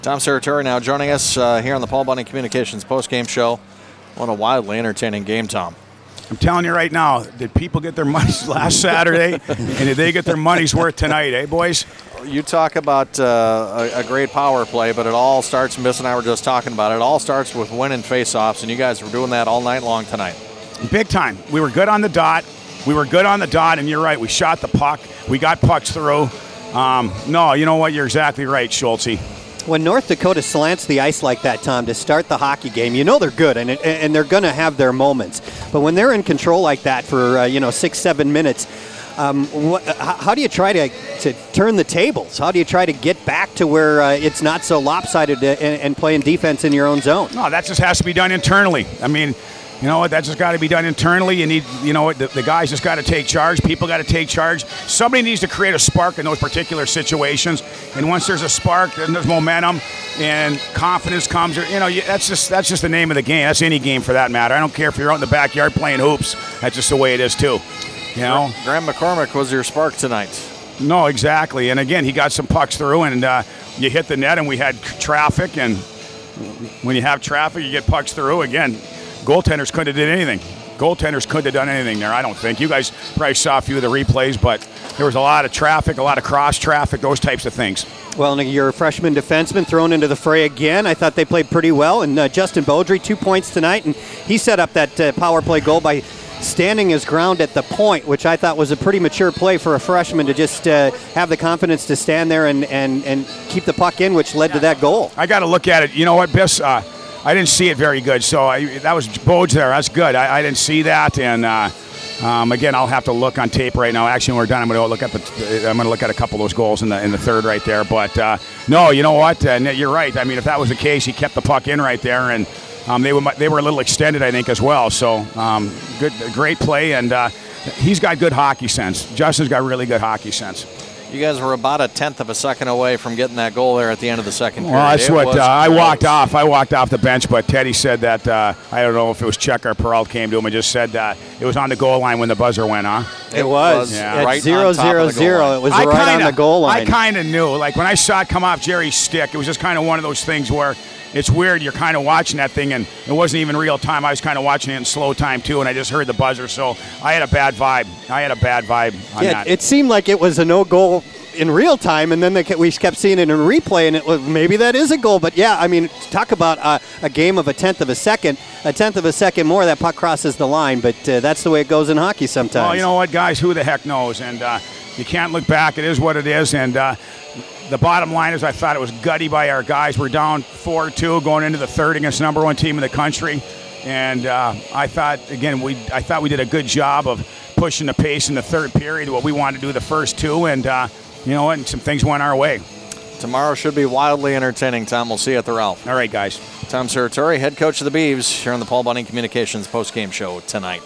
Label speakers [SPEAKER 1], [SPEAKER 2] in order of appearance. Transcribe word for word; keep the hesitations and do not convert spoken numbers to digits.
[SPEAKER 1] Tom Serratore now joining us uh, here on the Paul Bunyan Communications postgame show. What a wildly entertaining game, Tom.
[SPEAKER 2] I'm telling you right now, did people get their money last Saturday, and did they get their money's worth tonight, eh, boys?
[SPEAKER 1] You talk about uh, a, a great power play, but it all starts, Miss and I were just talking about it, it all starts with winning face-offs, and you guys were doing that all night long tonight.
[SPEAKER 2] Big time. We were good on the dot. We were good on the dot, and you're right, we shot the puck. We got pucks through. Um, no, you know what? You're exactly right, Schultze.
[SPEAKER 3] When North Dakota slants the ice like that, Tom, to start the hockey game, you know they're good, and and they're going to have their moments. But when they're in control like that for uh, you know six, seven minutes, um, what, how, how do you try to to turn the tables? How do you try to get back to where uh, it's not so lopsided and, and playing defense in your own zone?
[SPEAKER 2] No, that just has to be done internally. I mean, you know what? That just got to be done internally. You need, you know what? The, the guys just got to take charge. People got to take charge. Somebody needs to create a spark in those particular situations. And once there's a spark, then there's momentum and confidence comes. You know, that's just that's just the name of the game. That's any game for that matter. I don't care if you're out in the backyard playing hoops. That's just the way it is too. You know,
[SPEAKER 1] Graham McCormick was your spark tonight.
[SPEAKER 2] No, exactly. And again, he got some pucks through, and uh, you hit the net, and we had traffic. And when you have traffic, you get pucks through again. Goaltenders couldn't have did anything. Goaltenders couldn't have done anything there, I don't think. You guys probably saw a few of the replays, but there was a lot of traffic, a lot of cross traffic, those types of things.
[SPEAKER 3] Well, and your freshman defenseman thrown into the fray again. I thought they played pretty well. And uh, Justin Beaudry, two points tonight, and he set up that uh, power play goal by standing his ground at the point, which I thought was a pretty mature play for a freshman to just uh, have the confidence to stand there and, and, and keep the puck in, which led to that goal.
[SPEAKER 2] I got to look at it. You know what, Biss? Uh, I didn't see it very good, so I, that was Bodes there. That's good. I, I didn't see that, and uh, um, again, I'll have to look on tape right now. Actually, when we're done, I'm going to look at the. I'm going to look at a couple of those goals in the in the third right there. But uh, no, you know what? Uh, you're right. I mean, if that was the case, he kept the puck in right there, and um, they were they were a little extended, I think, as well. So um, good, great play, and uh, he's got good hockey sense. Justin's got really good hockey sense.
[SPEAKER 1] You guys were about a tenth of a second away from getting that goal there at the end of the second period.
[SPEAKER 2] Well, that's
[SPEAKER 1] it
[SPEAKER 2] what uh, I
[SPEAKER 1] close.
[SPEAKER 2] walked off. I walked off the bench, but Teddy said that, uh, I don't know if it was Czech or Peralt came to him and just said uh, it was on the goal line when the buzzer went, huh?
[SPEAKER 3] It was.
[SPEAKER 1] Yeah.
[SPEAKER 3] At
[SPEAKER 1] Right
[SPEAKER 3] zero,
[SPEAKER 1] on top
[SPEAKER 3] zero,
[SPEAKER 1] of the goal
[SPEAKER 3] zero.
[SPEAKER 1] line.
[SPEAKER 3] It was
[SPEAKER 2] I
[SPEAKER 3] right
[SPEAKER 2] kinda,
[SPEAKER 3] on the goal line.
[SPEAKER 2] I kind of knew. Like, when I saw it come off Jerry's stick, it was just kind of one of those things where it's weird. You're kind of watching that thing, and it wasn't even real time. I was kind of watching it in slow time, too, and I just heard the buzzer. So I had a bad vibe. I had a bad vibe on
[SPEAKER 3] yeah,
[SPEAKER 2] that.
[SPEAKER 3] it seemed like it was a no goal in real time, and then they, we kept seeing it in replay, and it was, maybe that is a goal. But yeah, I mean, talk about uh, a game of a tenth of a second, a tenth of a second more, that puck crosses the line. But uh, that's the way it goes in hockey sometimes.
[SPEAKER 2] Well, you know what, guys? Who the heck knows? And uh, you can't look back. It is what it is. And uh, the bottom line is, I thought it was gutty by our guys. We're down four two going into the third against the number one team in the country. And uh, I thought, again, we I thought we did a good job of pushing the pace in the third period, what we wanted to do the first two. And uh, you know what? And some things went our way.
[SPEAKER 1] Tomorrow should be wildly entertaining, Tom. We'll see you at the Ralph.
[SPEAKER 2] All right, guys.
[SPEAKER 1] Tom Serratore, head coach of the Beavs, here on the Paul Bunyan Communications postgame show tonight.